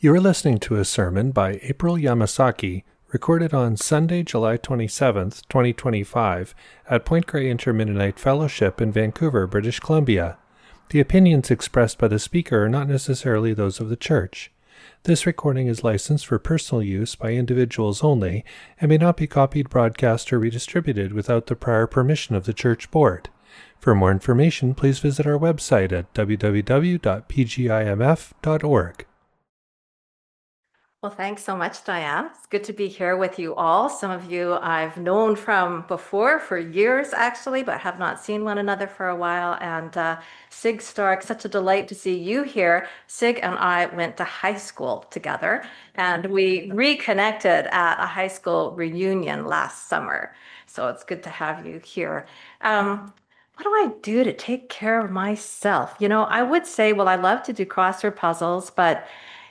You are listening to a sermon by April Yamasaki, recorded on Sunday, July 27th, 2025, at Point Grey Inter-Mennonite Fellowship in Vancouver, British Columbia. The opinions expressed by the speaker are not necessarily those of the church. This recording is licensed for personal use by individuals only and may not be copied, broadcast, or redistributed without the prior permission of the church board. For more information, please visit our website at www.pgimf.org. Well, thanks so much, Diane. It's good to be here with you all. Some of you I've known from before for years, actually, but have not seen one another for a while. And Sig Stark, such a delight to see you here. Sig and I went to high school together, and we reconnected at a high school reunion last summer. So it's good to have you here. What do I do to take care of myself? I would say, well, I love to do crossword puzzles, but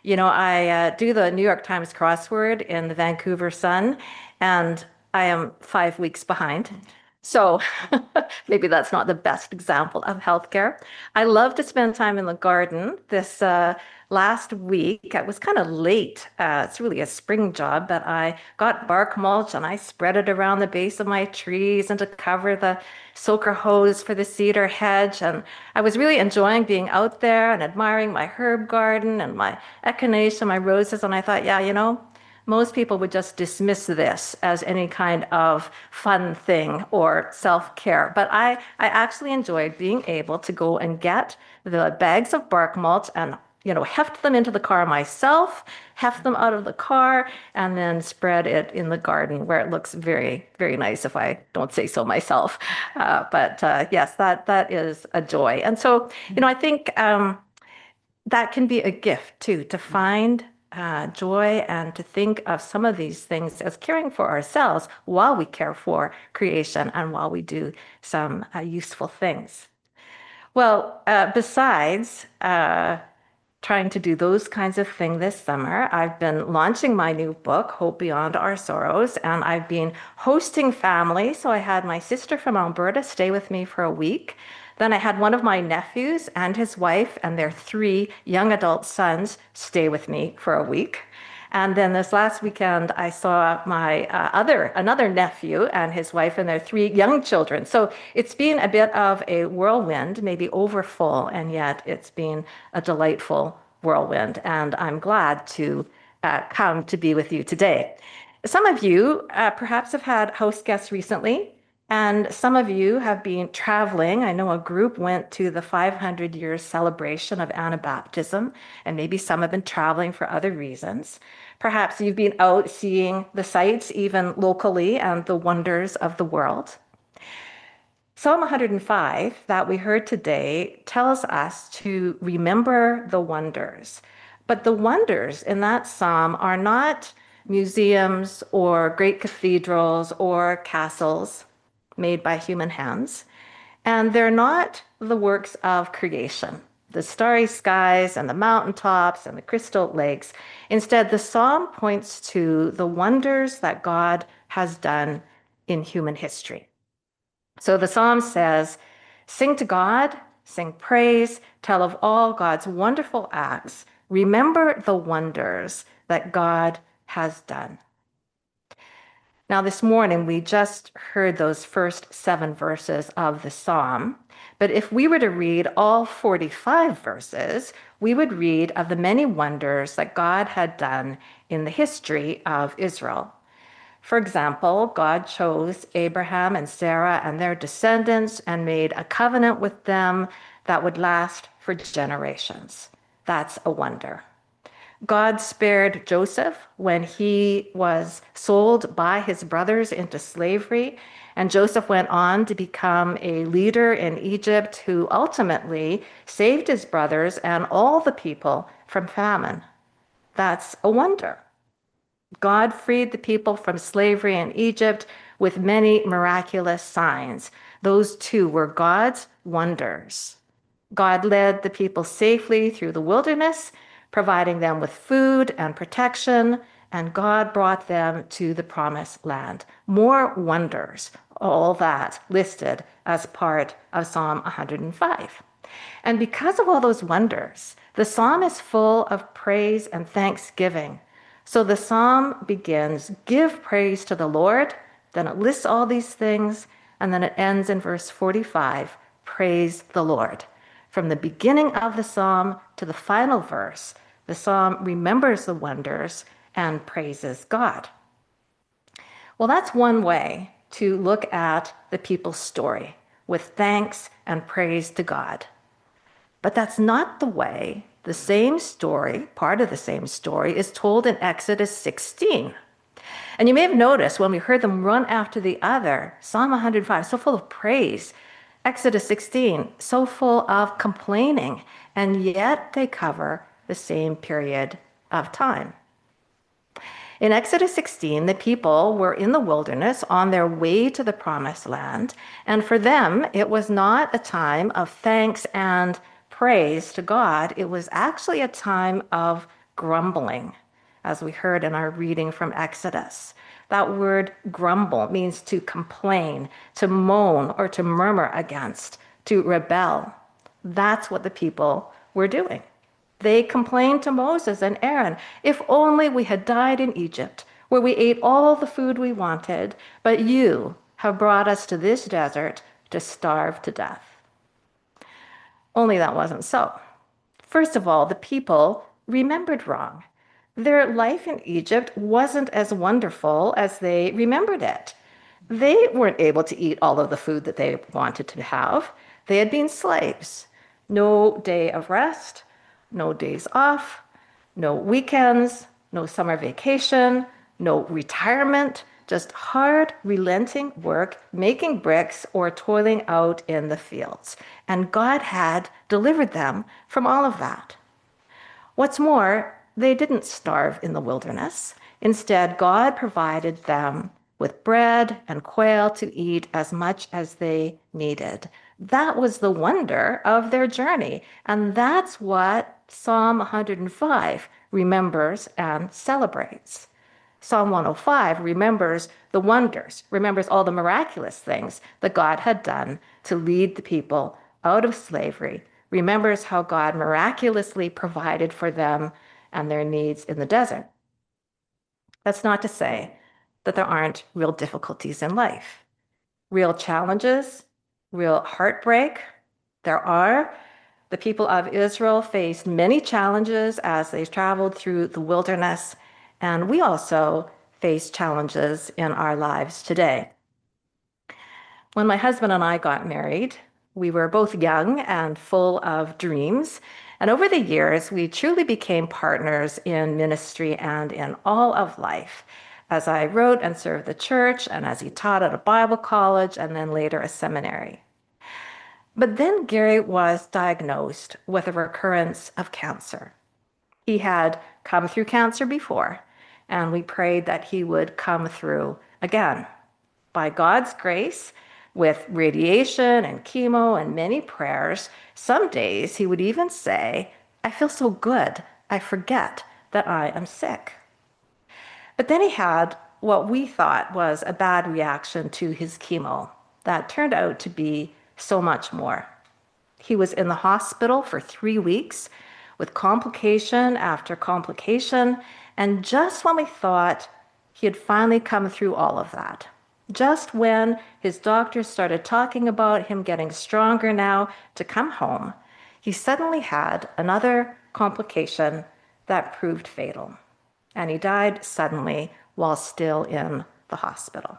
I do the New York Times crossword in the Vancouver Sun, and I am 5 weeks behind. So maybe that's not the best example of healthcare. I love to spend time in the garden. This last week, I was kind of late. It's really a spring job, but I got bark mulch and I spread it around the base of my trees and to cover the soaker hose for the cedar hedge. And I was really enjoying being out there and admiring my herb garden and my echinacea, my roses. And I thought, most people would just dismiss this as any kind of fun thing or self-care. But I actually enjoyed being able to go and get the bags of bark mulch and heft them into the car myself, heft them out of the car, and then spread it in the garden where it looks very, very nice if I don't say so myself. But yes, that is a joy. And so, I think that can be a gift too, to find joy and to think of some of these things as caring for ourselves while we care for creation and while we do some useful things. Well, besides trying to do those kinds of things this summer, I've been launching my new book, Hope Beyond Our Sorrows, and I've been hosting family. So I had my sister from Alberta stay with me for a week. Then I had one of my nephews and his wife and their 3 young adult sons stay with me for a week. And then this last weekend, I saw my another nephew and his wife and their 3 young children. So it's been a bit of a whirlwind, maybe overfull, and yet it's been a delightful whirlwind. And I'm glad to come to be with you today. Some of you perhaps have had host guests recently, and some of you have been traveling. I know a group went to the 500-year celebration of Anabaptism, and maybe some have been traveling for other reasons. Perhaps you've been out seeing the sights, even locally, and the wonders of the world. Psalm 105 that we heard today tells us to remember the wonders. But the wonders in that psalm are not museums or great cathedrals or castles made by human hands. And they're not the works of creation, the starry skies and the mountaintops and the crystal lakes. Instead, the psalm points to the wonders that God has done in human history. So the psalm says, sing to God, sing praise, tell of all God's wonderful acts, remember the wonders that God has done. Now, this morning, we just heard those first 7 verses of the psalm. But if we were to read all 45 verses, we would read of the many wonders that God had done in the history of Israel. For example, God chose Abraham and Sarah and their descendants and made a covenant with them that would last for generations. That's a wonder. God spared Joseph when he was sold by his brothers into slavery, and Joseph went on to become a leader in Egypt who ultimately saved his brothers and all the people from famine. That's a wonder. God freed the people from slavery in Egypt with many miraculous signs. Those too were God's wonders. God led the people safely through the wilderness, providing them with food and protection, and God brought them to the promised land. More wonders, all that listed as part of Psalm 105. And because of all those wonders, The psalm is full of praise and thanksgiving. So the psalm begins, give praise to the Lord, then it lists all these things, and then it ends in verse 45, praise the Lord. From the beginning of the psalm to the final verse, the psalm remembers the wonders and praises God. Well, that's one way to look at the people's story, with thanks and praise to God. But that's not the way the same story, part of the same story, is told in Exodus 16. And you may have noticed when we heard them one after the other, Psalm 105, so full of praise, Exodus 16, so full of complaining, and yet they cover the same period of time. In Exodus 16, the people were in the wilderness on their way to the promised land, and for them, it was not a time of thanks and praise to God. It was actually a time of grumbling, as we heard in our reading from Exodus. That word grumble means to complain, to moan, or to murmur against, to rebel. That's what the people were doing. They complained to Moses and Aaron, if only we had died in Egypt, where we ate all the food we wanted, but you have brought us to this desert to starve to death. Only that wasn't so. First of all, the people remembered wrong. Their life in Egypt wasn't as wonderful as they remembered it. They weren't able to eat all of the food that they wanted to have. They had been slaves. No day of rest, no days off, no weekends, no summer vacation, no retirement, just hard, relenting work, making bricks or toiling out in the fields. And God had delivered them from all of that. What's more, they didn't starve in the wilderness. Instead, God provided them with bread and quail to eat as much as they needed. That was the wonder of their journey. And that's what Psalm 105 remembers and celebrates. Psalm 105 remembers the wonders, remembers all the miraculous things that God had done to lead the people out of slavery, remembers how God miraculously provided for them and their needs in the desert. That's not to say that there aren't real difficulties in life, real challenges, real heartbreak. There are. The people of Israel faced many challenges as they traveled through the wilderness, and we also face challenges in our lives today. When my husband and I got married, we were both young and full of dreams, and over the years, we truly became partners in ministry and in all of life, as I wrote and served the church, and as he taught at a Bible college, and then later a seminary. But then Gary was diagnosed with a recurrence of cancer. He had come through cancer before, and we prayed that he would come through again. By God's grace, with radiation and chemo and many prayers, some days he would even say, I feel so good, I forget that I am sick. But then he had what we thought was a bad reaction to his chemo that turned out to be so much more. He was in the hospital for 3 weeks with complication after complication, and just when we thought he had finally come through all of that, just when his doctors started talking about him getting stronger now to come home, he suddenly had another complication that proved fatal, and he died suddenly while still in the hospital.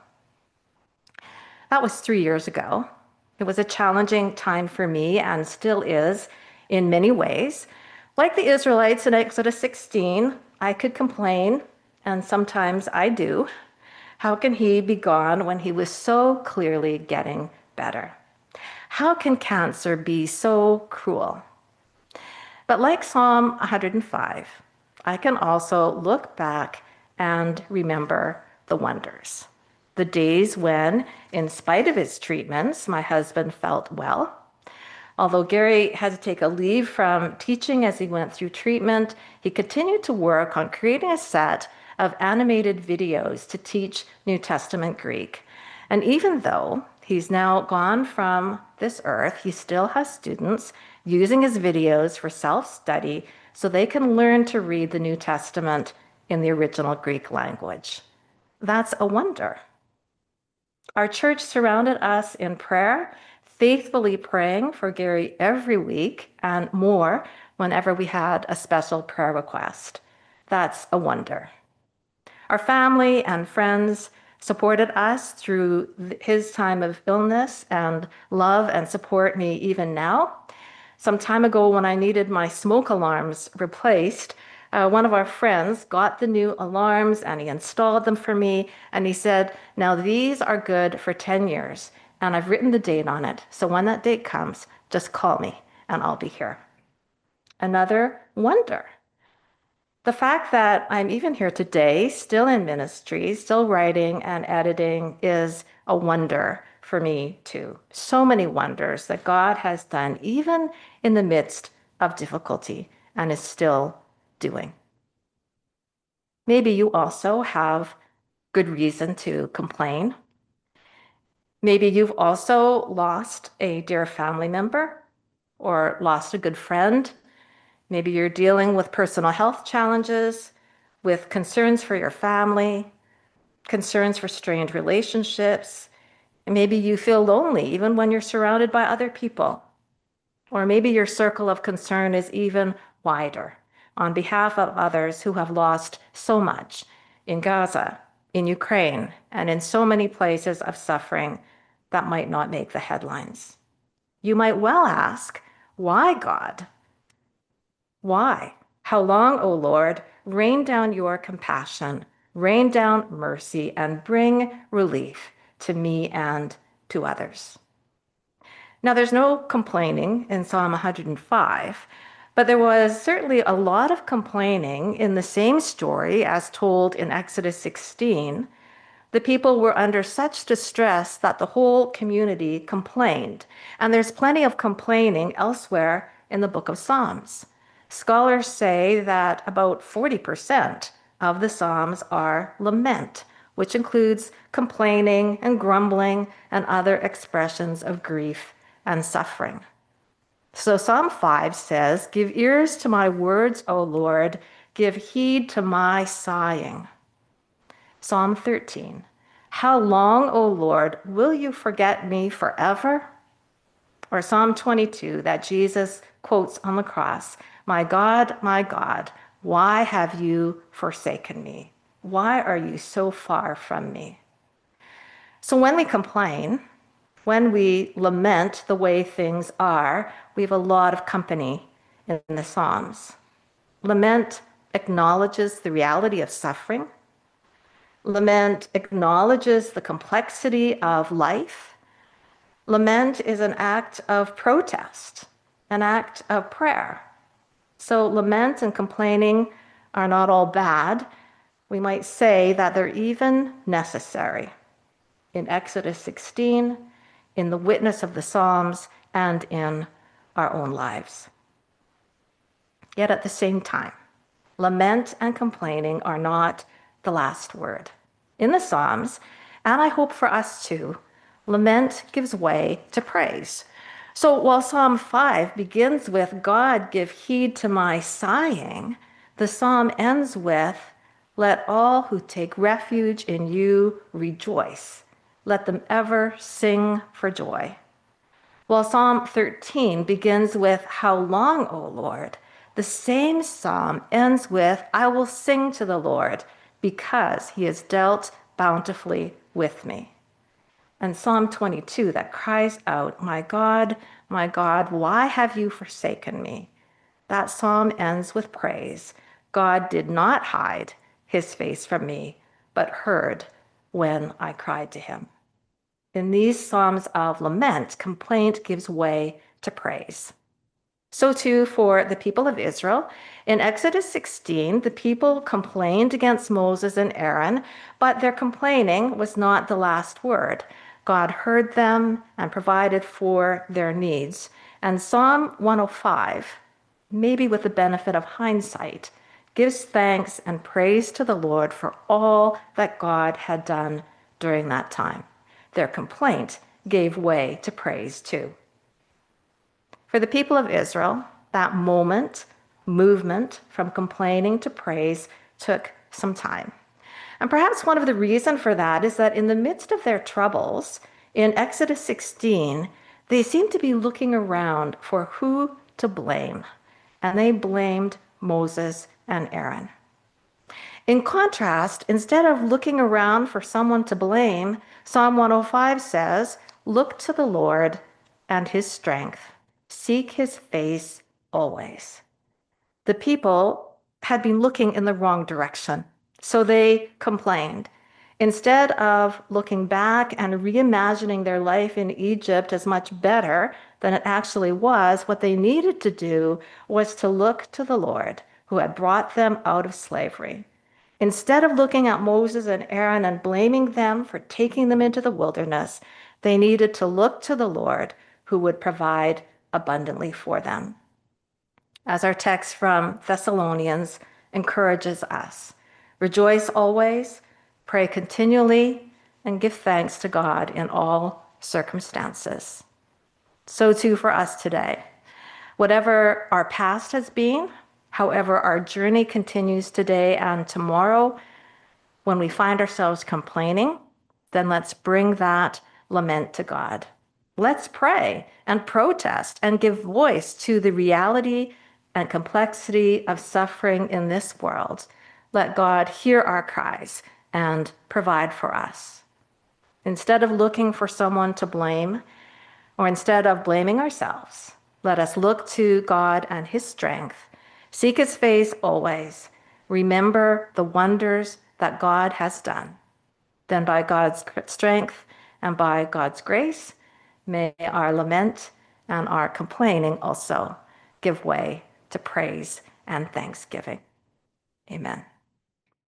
That was 3 years ago. It was a challenging time for me and still is in many ways. Like the Israelites in Exodus 16, I could complain, and sometimes I do. How can he be gone when he was so clearly getting better? How can cancer be so cruel? But like Psalm 105, I can also look back and remember the wonders. The days when, in spite of his treatments, my husband felt well. Although Gary had to take a leave from teaching as he went through treatment, he continued to work on creating a set of animated videos to teach New Testament Greek. And even though he's now gone from this earth, he still has students using his videos for self-study so they can learn to read the New Testament in the original Greek language. That's a wonder. Our church surrounded us in prayer, faithfully praying for Gary every week and more whenever we had a special prayer request. That's a wonder. Our family and friends supported us through his time of illness and love and support me even now. Some time ago, when I needed my smoke alarms replaced, one of our friends got the new alarms and he installed them for me. And he said, now these are good for 10 years. And I've written the date on it. So when that date comes, just call me and I'll be here. Another wonder. The fact that I'm even here today, still in ministry, still writing and editing, is a wonder for me too. So many wonders that God has done, even in the midst of difficulty, and is still doing. Maybe you also have good reason to complain. Maybe you've also lost a dear family member or lost a good friend. Maybe you're dealing with personal health challenges, with concerns for your family, concerns for strained relationships. And maybe you feel lonely even when you're surrounded by other people. Or maybe your circle of concern is even wider on behalf of others who have lost so much in Gaza, in Ukraine, and in so many places of suffering that might not make the headlines. You might well ask, why, God? Why? How long, O Lord? Rain down your compassion, rain down mercy, and bring relief to me and to others. Now, there's no complaining in Psalm 105, but there was certainly a lot of complaining in the same story as told in Exodus 16. The people were under such distress that the whole community complained. And there's plenty of complaining elsewhere in the book of Psalms. Scholars say that about 40% of the Psalms are lament, which includes complaining and grumbling and other expressions of grief and suffering. So Psalm 5 says, give ears to my words, O Lord, give heed to my sighing. Psalm 13, how long, O Lord, will you forget me forever? Or Psalm 22 that Jesus quotes on the cross, my God, why have you forsaken me? Why are you so far from me? So when we complain, when we lament the way things are, we have a lot of company in the Psalms. Lament acknowledges the reality of suffering. Lament acknowledges the complexity of life. Lament is an act of protest, an act of prayer. So lament and complaining are not all bad. We might say that they're even necessary. In Exodus 16, in the witness of the Psalms, and in our own lives. Yet at the same time, lament and complaining are not the last word. In the Psalms, and I hope for us too, lament gives way to praise. So while Psalm 5 begins with, God, give heed to my sighing, the psalm ends with, let all who take refuge in you rejoice. Let them ever sing for joy. While Psalm 13 begins with, how long, O Lord? The same psalm ends with, I will sing to the Lord because he has dealt bountifully with me. And Psalm 22 that cries out, my God, why have you forsaken me? That psalm ends with praise. God did not hide his face from me, but heard when I cried to him. In these psalms of lament, complaint gives way to praise. So too for the people of Israel. In Exodus 16, the people complained against Moses and Aaron, but their complaining was not the last word. God heard them and provided for their needs. And Psalm 105, maybe with the benefit of hindsight, gives thanks and praise to the Lord for all that God had done during that time. Their complaint gave way to praise too. For the people of Israel, that movement from complaining to praise took some time. And perhaps one of the reasons for that is that in the midst of their troubles, in Exodus 16, they seem to be looking around for who to blame. And they blamed Moses and Aaron. In contrast, instead of looking around for someone to blame, Psalm 105 says, "Look to the Lord and his strength. Seek his face always." The people had been looking in the wrong direction, so they complained. Instead of looking back and reimagining their life in Egypt as much better than it actually was, what they needed to do was to look to the Lord, who had brought them out of slavery. Instead of looking at Moses and Aaron and blaming them for taking them into the wilderness, they needed to look to the Lord, who would provide abundantly for them. As our text from Thessalonians encourages us, rejoice always, pray continually, and give thanks to God in all circumstances. So too for us today. Whatever our past has been, however our journey continues today and tomorrow, when we find ourselves complaining, then let's bring that lament to God. Let's pray and protest and give voice to the reality and complexity of suffering in this world. Let God hear our cries and provide for us. Instead of looking for someone to blame, or instead of blaming ourselves, let us look to God and his strength. Seek his face always. Remember the wonders that God has done. Then by God's strength and by God's grace, may our lament and our complaining also give way to praise and thanksgiving. Amen.